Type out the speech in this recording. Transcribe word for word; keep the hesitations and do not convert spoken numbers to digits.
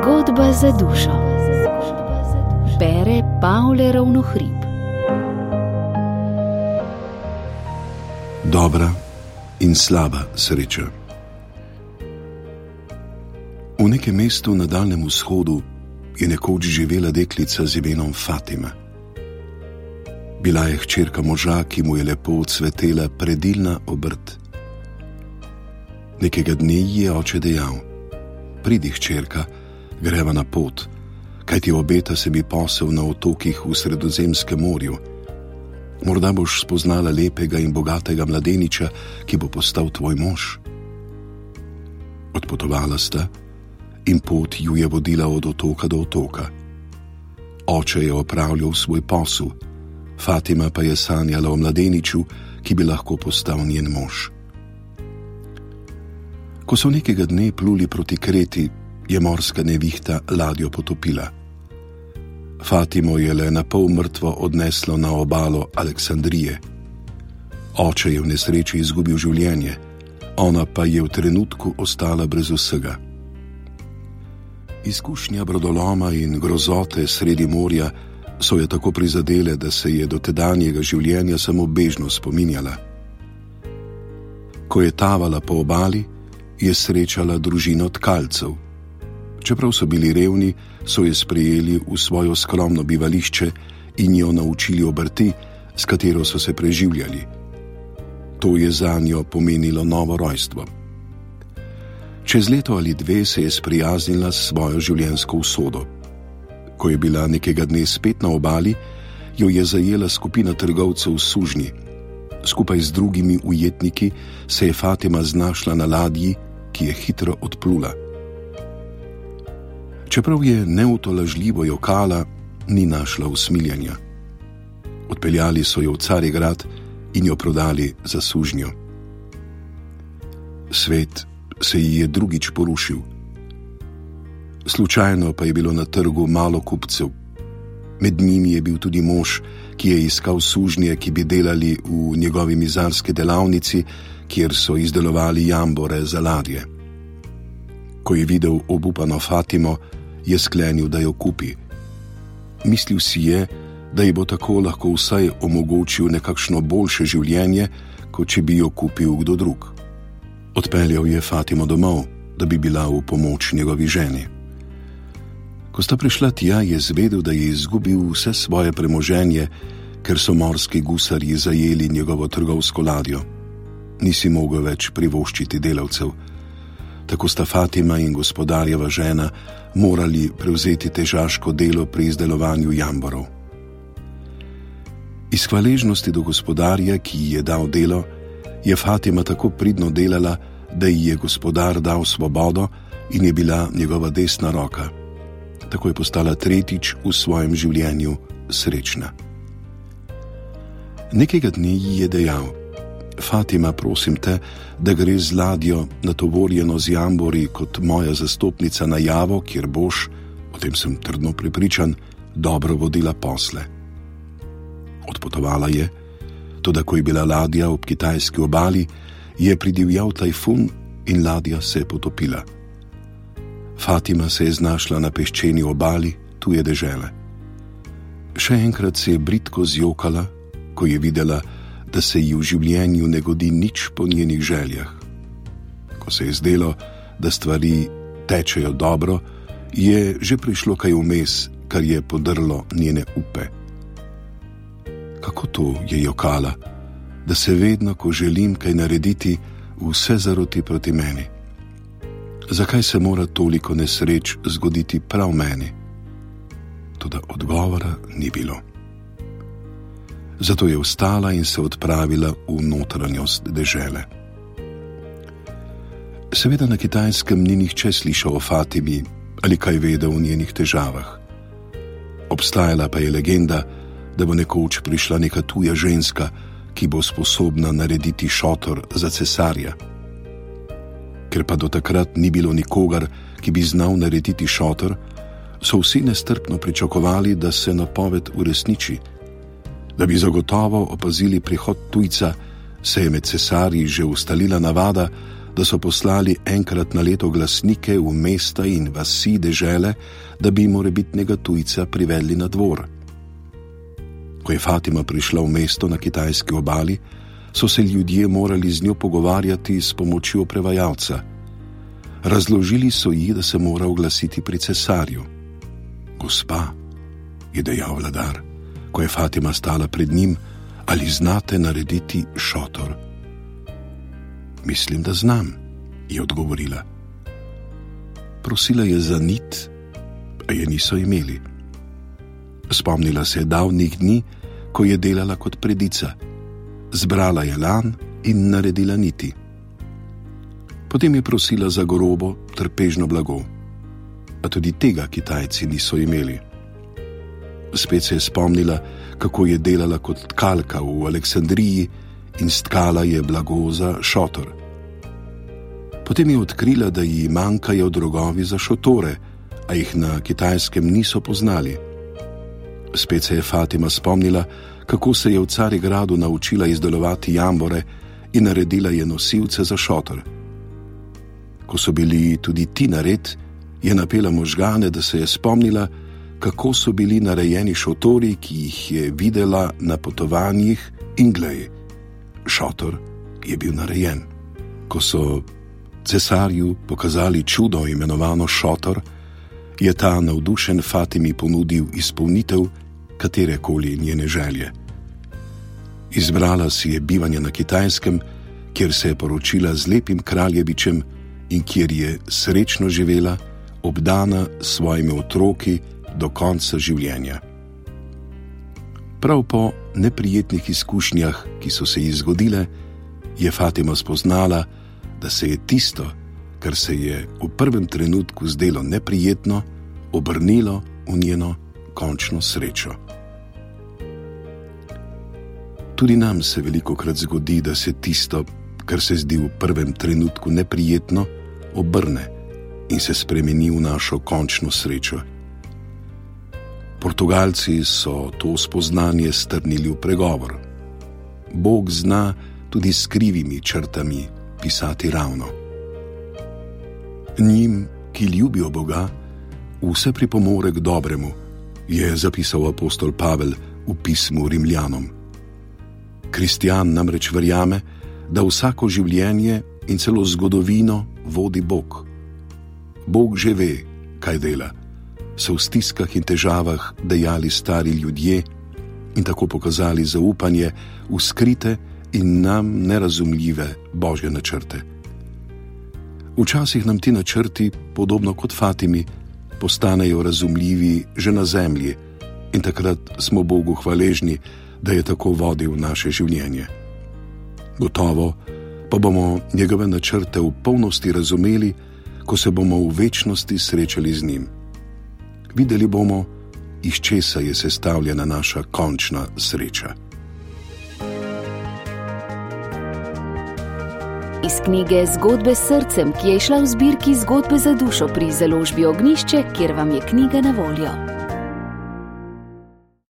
Zgodba za dušo. Bere Pavle Ravnohrib. Dobra in slaba sreča. V nekem mestu na Daljnem vzhodu je nekoč živela deklica z imenom Fatima. Bila je hčerka moža, ki mu je lepo cvetela predilna obrt. Nekega dne ji je oče dejal: pridi, hčerka, greva na pot, kajti obeta se mi posel na otokih v Sredozemskem morju. Morda boš spoznala lepega in bogatega mladeniča, ki bo postal tvoj mož. Odpotovala sta in pot ju je vodila od otoka do otoka. Oče je opravljal svoj posel, Fatima pa je sanjala o mladeniču, ki bi lahko postal njen mož. Ko so nekega dne pluli proti Kreti, je morska nevihta ladjo potopila. Fatimo je le na pol mrtvo odneslo na obalo Aleksandrije. Oče je v nesreči izgubil življenje, ona pa je v trenutku ostala brez vsega. Izkušnja brodoloma in grozote sredi morja so jo tako prizadele, da se je do tedanjega življenja samo bežno spominjala. Ko je tavala po obali, je srečala družino tkalcev. Čeprav so bili revni, so jo sprejeli v svojo skromno bivališče in jo naučili obrti, s katero so se preživljali. To je zanjo pomenilo novo rojstvo. Čez leto ali dve se je sprijaznila s svojo življenjsko usodo. Ko je bila nekega dne spet na obali, jo je zajela skupina trgovcev s sužnji. Skupaj z drugimi ujetniki se je Fatima znašla na ladji, ki je hitro odplula. Čeprav je neutolažljivo jokala, ni našla usmiljanja. Odpeljali so jo v Carigrad in jo prodali za sužnjo. Svet se ji je drugič porušil. Slučajno pa je bilo na trgu malo kupcev. Med njimi je bil tudi mož, ki je iskal sužnje, ki bi delali v njegovi mizarski delavnici, kjer so izdelovali jambore za ladje. Ko je videl obupano Fatimo, je sklenil, da jo kupi. Mislil si je, da ji bo tako lahko vsaj omogočil nekakšno boljše življenje, kot če bi jo kupil kdo drug. Odpeljal je Fatimo domov, da bi bila v pomoč njegovi ženi. Ko sta prišla tja, je zvedel, da je izgubil vse svoje premoženje, ker so morski gusarji zajeli njegovo trgovsko ladjo. Ni si mogel več privoščiti delavcev. Tako sta Fatima in gospodarjeva žena morali prevzeti težaško delo pri izdelovanju jamborov. Iz hvaležnosti do gospodarja, ki ji je dal delo, je Fatima tako pridno delala, da ji je gospodar dal svobodo in je bila njegova desna roka. Tako je postala tretjič v svojem življenju srečna. Nekega dne ji je dejal: Fatima, prosim te, da gre z ladjo natovorjeno z jambori kot moja zastopnica na Javo, kjer boš, o tem sem trdno prepričan, dobro vodila posle. Odpotovala je, toda ko je bila ladja ob kitajski obali, je pridivjal tajfun in ladja se je potopila. Fatima se je znašla na peščeni obali tuje dežele. Še enkrat se je bridko zjokala, ko je videla, da se ji v življenju ne godi nič po njenih željah. Ko se je zdelo, da stvari tečejo dobro, je že prišlo kaj vmes, kar je podrlo njene upe. Kako to, je jokala, da se vedno, ko želim kaj narediti, vse zaroti proti meni? Zakaj se mora toliko nesreč zgoditi prav meni? Toda odgovora ni bilo. Zato je vstala in se odpravila v notranjost dežele. Seveda na Kitajskem ni nihče slišal o Fatimi ali kaj vedel o njenih težavah. Obstajala pa je legenda, da bo nekoč prišla neka tuja ženska, ki bo sposobna narediti šotor za cesarja. Ker pa do takrat ni bilo nikogar, ki bi znal narediti šotor, so vsi nestrpno pričakovali, da se napoved uresniči. Da bi zagotovo opazili prihod tujca, se je med cesarji že ustalila navada, da so poslali enkrat na leto glasnike v mesta in vasi dežele, da bi morebitnega tujca privedli na dvor. Ko je Fatima prišla v mesto na kitajski obali, so se ljudje morali z njo pogovarjati s pomočjo prevajalca. Razložili so ji, da se mora oglasiti pri cesarju. Gospa, je dejal vladar, ko je Fatima stala pred njim, ali znate narediti šotor? Mislim, da znam, je odgovorila. Prosila je za nit, a je niso imeli. Spomnila se je davnih dni, ko je delala kot predica. Zbrala je lan in naredila niti. Potem je prosila za grobo, trpežno blago. A tudi tega Kitajci niso imeli. Spet se je spomnila, kako je delala kot tkalka v Aleksandriji in stkala je blago za šotor. Potem je odkrila, da ji manjkajo drogovi za šotore, a jih na Kitajskem niso poznali. Spet se je Fatima spomnila, kako se je v Carigradu naučila izdelovati jambore in naredila je nosilce za šotor. Ko so bili tudi ti nared, je napela možgane, da se je spomnila, kako so bili narejeni šotori, ki jih je videla na potovanjih, in glej, šotor je bil narejen. Ko so cesarju pokazali čudo imenovano šotor, je ta navdušen Fatimi ponudil izpolnitev katerekoli njene želje. Izbrala si je bivanje na Kitajskem, kjer se je poročila z lepim kraljevičem in kjer je srečno živela, obdana s svojimi otroki do konca življenja. Prav po neprijetnih izkušnjah, ki so se ji zgodile, je Fatima spoznala, da se je tisto, kar se je v prvem trenutku zdelo neprijetno, obrnilo v njeno končno srečo. Tudi nam se velikokrat zgodi, da se tisto, kar se zdi v prvem trenutku neprijetno, obrne in se spremeni v našo končno srečo. Portugalci so to spoznanje strnili v pregovor. Bog zna tudi s krivimi črtami pisati ravno. Njim, ki ljubijo Boga, vse pripomore k dobremu, je zapisal apostol Pavel v pismu Rimljanom. Kristjan namreč verjame, da vsako življenje in celo zgodovino vodi Bog. Bog že ve, kaj dela, so v stiskah in težavah dejali stari ljudje in tako pokazali zaupanje v skrite in nam nerazumljive Božje načrte. Včasih nam ti načrti, podobno kot Fatimi, postanejo razumljivi že na zemlji in takrat smo Bogu hvaležni, da je tako vodil naše življenje. Gotovo pa bomo njegove načrte v polnosti razumeli, ko se bomo v večnosti srečali z njim. Videli bomo, iz česa je sestavljena naša končna sreča. Iz knjige Zgodbe s srcem, ki je izšla v zbirki Zgodbe za dušo pri založbi Ognjišče, kjer vam je knjiga na voljo.